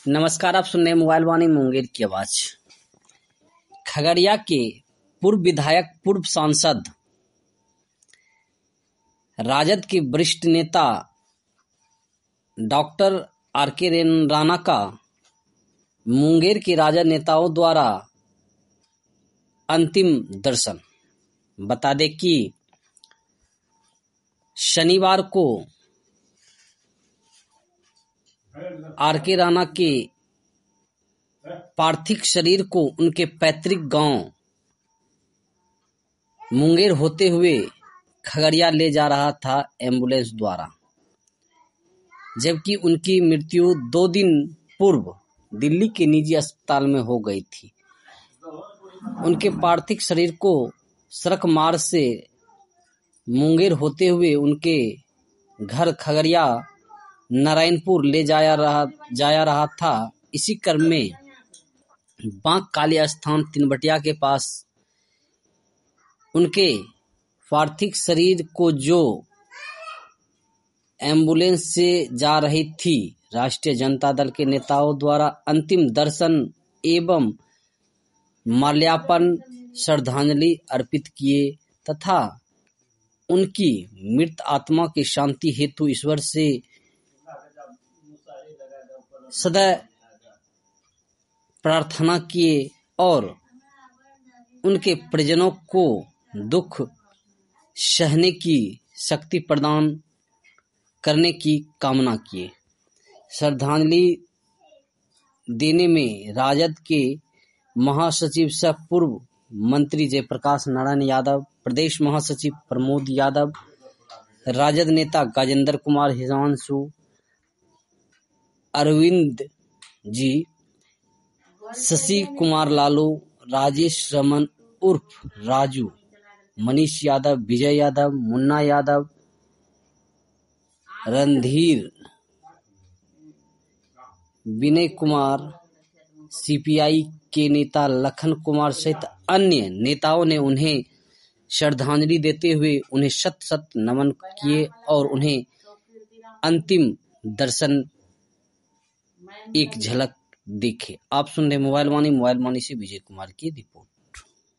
नमस्कार, आप सुन रहे हैं मोबाइल वाणी मुंगेर की आवाज। खगड़िया के पूर्व विधायक, पूर्व सांसद, राजद के वरिष्ठ नेता डॉक्टर आर.के. राणा का मुंगेर के राजद नेताओं द्वारा अंतिम दर्शन। बता दें कि शनिवार को आर.के. राणा के पार्थिव शरीर को उनके पैतृक गांव मुंगेर होते हुए खगड़िया ले जा रहा था एम्बुलेंस द्वारा, जबकि उनकी मृत्यु 2 दिन पूर्व दिल्ली के निजी अस्पताल में हो गई थी। उनके पार्थिव शरीर को सड़क मार्ग से मुंगेर होते हुए उनके घर खगड़िया नारायणपुर ले जाया रहा था। इसी क्रम में बांक काली स्थान तिनबटिया के पास उनके पार्थिव शरीर को जो एम्बुलेंस से जा रही थी, राष्ट्रीय जनता दल के नेताओं द्वारा अंतिम दर्शन एवं माल्यार्पण, श्रद्धांजलि अर्पित किए तथा उनकी मृत आत्मा की शांति हेतु ईश्वर से सदैव प्रार्थना किए और उनके परिजनों को दुख सहने की शक्ति प्रदान करने की कामना किए। श्रद्धांजलि देने में राजद के महासचिव सह पूर्व मंत्री जयप्रकाश नारायण यादव, प्रदेश महासचिव प्रमोद यादव, राजद नेता गजेंद्र कुमार हिमांशु, अरविंद जी, शशि कुमार लालू, राजेश रमन उर्फ राजू, मनीष यादव, विजय यादव, मुन्ना यादव, रणधीर, विनय कुमार, सीपीआई के नेता लखन कुमार सहित अन्य नेताओं ने उन्हें श्रद्धांजलि देते हुए उन्हें शत शत नमन किए और उन्हें अंतिम दर्शन एक झलक देखे। आप सुन रहे मोबाइल वाणी से विजय कुमार की रिपोर्ट।